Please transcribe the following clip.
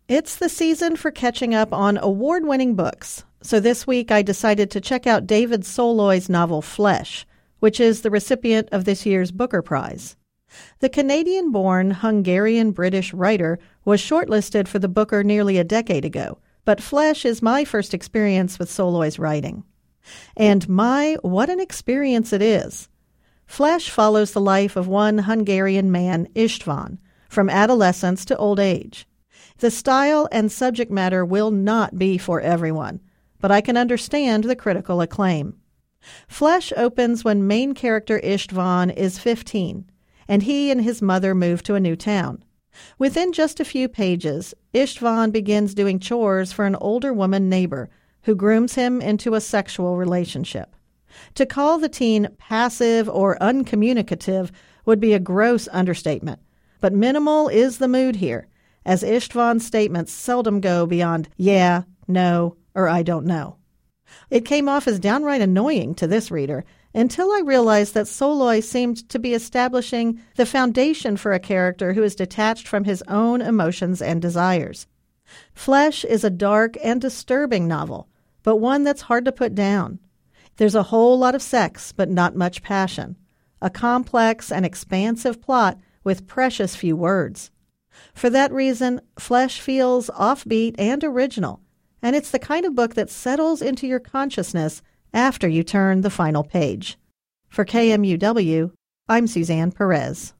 It's the season for catching up on award-winning books. So this week I decided to check out David Soloy's novel Flesh, which is the recipient of this year's Booker Prize. The Canadian-born Hungarian-British writer was shortlisted for the Booker nearly a decade ago, but Flesh is my first experience with Soloy's writing. And what an experience it is. Flesh follows the life of one Hungarian man, István, from adolescence to old age. The style and subject matter will not be for everyone, but I can understand the critical acclaim. Flesh opens when main character István is 15, and he and his mother move to a new town. Within just a few pages, István begins doing chores for an older woman neighbor who grooms him into a sexual relationship. To call the teen passive or uncommunicative would be a gross understatement, but minimal is the mood here, as István's statements seldom go beyond yeah, no, or I don't know. It came off as downright annoying to this reader until I realized that Soloy seemed to be establishing the foundation for a character who is detached from his own emotions and desires. Flesh is a dark and disturbing novel, but one that's hard to put down. There's a whole lot of sex, but not much passion. A complex and expansive plot with precious few words. For that reason, Flesh feels offbeat and original, and it's the kind of book that settles into your consciousness after you turn the final page. For KMUW, I'm Suzanne Perez.